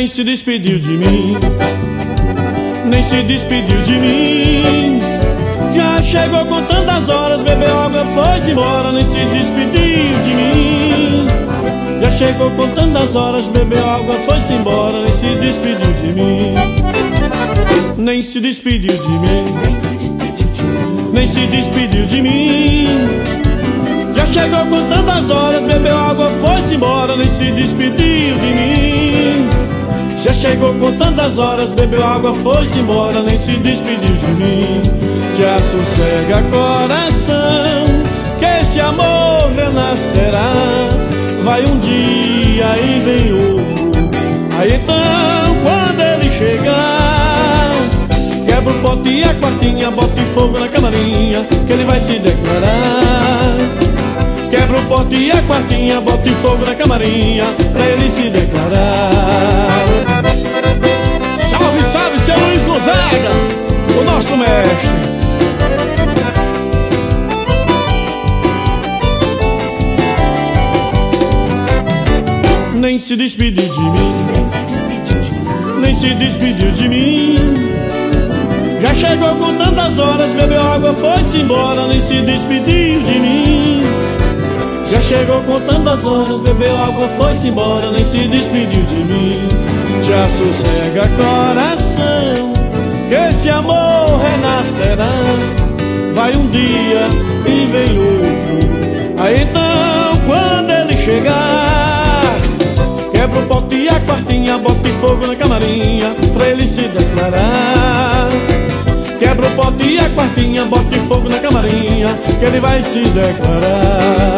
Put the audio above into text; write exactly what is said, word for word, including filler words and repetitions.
se despediu de mim, nem se despediu de mim. Já chegou com tantas horas, bebeu água, foi-se embora, nem se despediu de mim. Já chegou com tantas horas, bebeu água, foi-se embora, nem se despediu de mim. Nem se despediu de mim, nem se despediu de mim. Já chegou com tantas horas, bebeu água, foi-se embora, nem se despediu de mim. Já chegou com tantas horas, bebeu água, foi-se embora, nem se despediu de mim. Já sossega coração, que esse amor renascerá. Vai um dia e vem outro, aí então quando ele chegar, quebra o pote e a quartinha, bota fogo na camarinha, que ele vai se declarar. Quebra o pote e a quartinha, bota fogo na camarinha, pra ele se declarar. Salve, salve, seu Luiz Gonzaga, o nosso mestre. Nem se despediu de mim, nem se despediu de mim. Já chegou com tantas horas, bebeu água, foi-se embora, nem se despediu de mim. Já chegou com tantas horas, bebeu água, foi-se embora, nem se despediu de mim. Já sossega coração, que esse amor renascerá. Vai um dia e vem outro, aí então quando ele chegar, quebra o pote e a quartinha, bota fogo na camarinha, pra ele se declarar. Quebra o pote e a quartinha, bota fogo na camarinha, que ele vai se declarar.